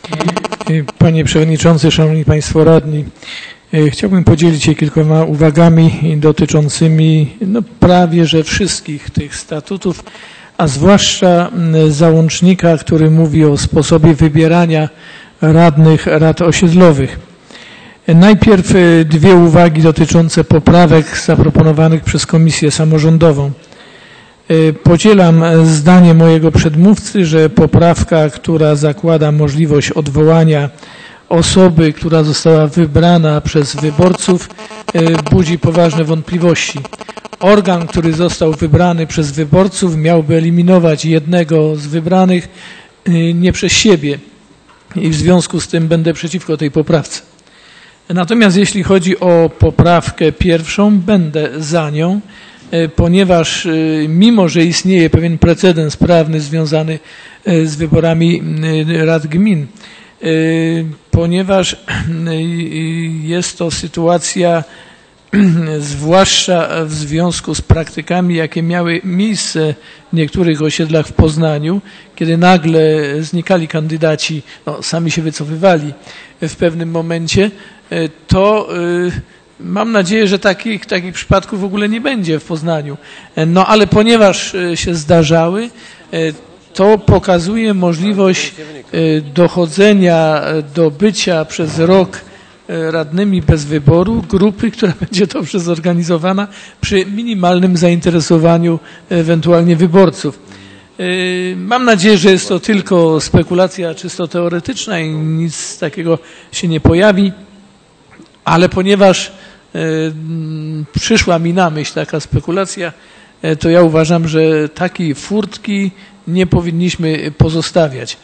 Panie Przewodniczący, Szanowni Państwo Radni, chciałbym podzielić się kilkoma uwagami dotyczącymi prawie że wszystkich tych statutów, a zwłaszcza załącznika, który mówi o sposobie wybierania radnych rad osiedlowych. Najpierw dwie uwagi dotyczące poprawek zaproponowanych przez Komisję Samorządową. Podzielam zdanie mojego przedmówcy, że poprawka, która zakłada możliwość odwołania osoby, która została wybrana przez wyborców, budzi poważne wątpliwości. Organ, który został wybrany przez wyborców, miałby eliminować jednego z wybranych nie przez siebie i w związku z tym będę przeciwko tej poprawce. Natomiast jeśli chodzi o poprawkę pierwszą, będę za nią, ponieważ mimo, że istnieje pewien precedens prawny związany z wyborami rad gmin, ponieważ jest to sytuacja, zwłaszcza w związku z praktykami, jakie miały miejsce w niektórych osiedlach w Poznaniu, kiedy nagle znikali kandydaci, sami się wycofywali w pewnym momencie, to mam nadzieję, że takich przypadków w ogóle nie będzie w Poznaniu. Ale ponieważ się zdarzały, to pokazuje możliwość dochodzenia do bycia przez rok radnymi bez wyboru grupy, która będzie dobrze zorganizowana przy minimalnym zainteresowaniu ewentualnie wyborców. Mam nadzieję, że jest to tylko spekulacja czysto teoretyczna i nic takiego się nie pojawi, ale ponieważ przyszła mi na myśl taka spekulacja, to ja uważam, że takiej furtki nie powinniśmy pozostawiać.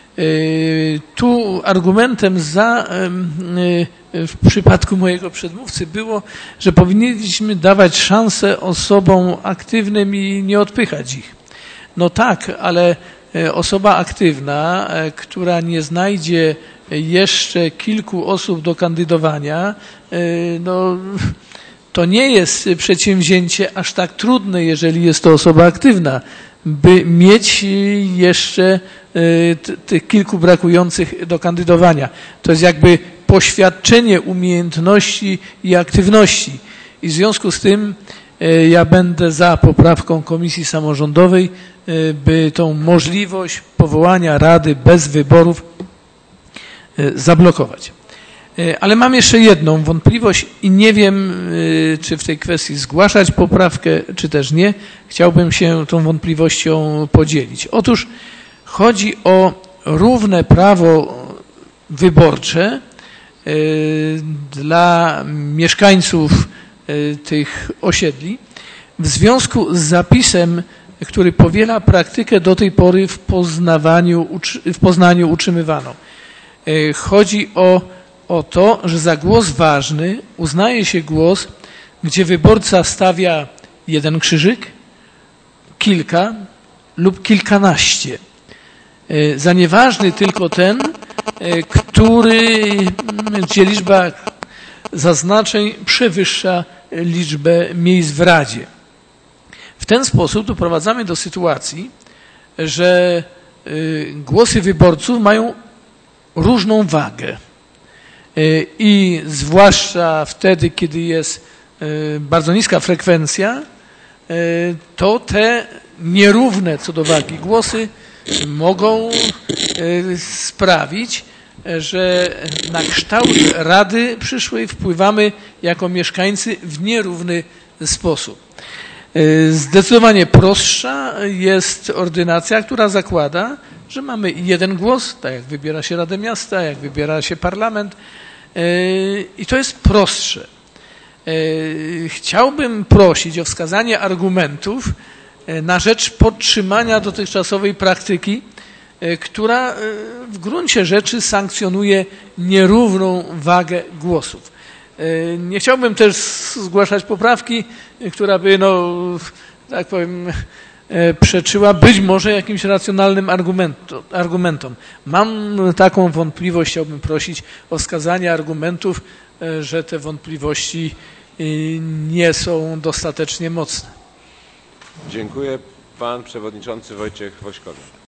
Tu argumentem za w przypadku mojego przedmówcy było, że powinniśmy dawać szansę osobom aktywnym i nie odpychać ich. No tak, ale osoba aktywna, która nie znajdzie jeszcze kilku osób do kandydowania, to nie jest przedsięwzięcie aż tak trudne, jeżeli jest to osoba aktywna, by mieć jeszcze tych kilku brakujących do kandydowania. To jest jakby poświadczenie umiejętności i aktywności. I w związku z tym ja będę za poprawką Komisji Samorządowej, by tą możliwość powołania rady bez wyborów zablokować. Ale mam jeszcze jedną wątpliwość i nie wiem, czy w tej kwestii zgłaszać poprawkę, czy też nie. Chciałbym się tą wątpliwością podzielić. Otóż chodzi o równe prawo wyborcze dla mieszkańców tych osiedli w związku z zapisem, który powiela praktykę do tej pory w Poznaniu utrzymywaną. Chodzi o to, że za głos ważny uznaje się głos, gdzie wyborca stawia jeden krzyżyk, kilka lub kilkanaście. Za nieważny tylko ten, gdzie liczba zaznaczeń przewyższa liczbę miejsc w Radzie. W ten sposób doprowadzamy do sytuacji, że głosy wyborców mają różną wagę. I zwłaszcza wtedy, kiedy jest bardzo niska frekwencja, to te nierówne co do wagi głosy mogą sprawić, że na kształt Rady przyszłej wpływamy jako mieszkańcy w nierówny sposób. Zdecydowanie prostsza jest ordynacja, która zakłada, że mamy jeden głos, tak jak wybiera się Radę Miasta, jak wybiera się parlament i to jest prostsze. Chciałbym prosić o wskazanie argumentów na rzecz podtrzymania dotychczasowej praktyki, która w gruncie rzeczy sankcjonuje nierówną wagę głosów. Nie chciałbym też zgłaszać poprawki, która by, tak powiem, przeczyła być może jakimś racjonalnym argumentom. Mam taką wątpliwość, chciałbym prosić o wskazanie argumentów, że te wątpliwości nie są dostatecznie mocne. Dziękuję. Pan przewodniczący Wojciech Wośkowy.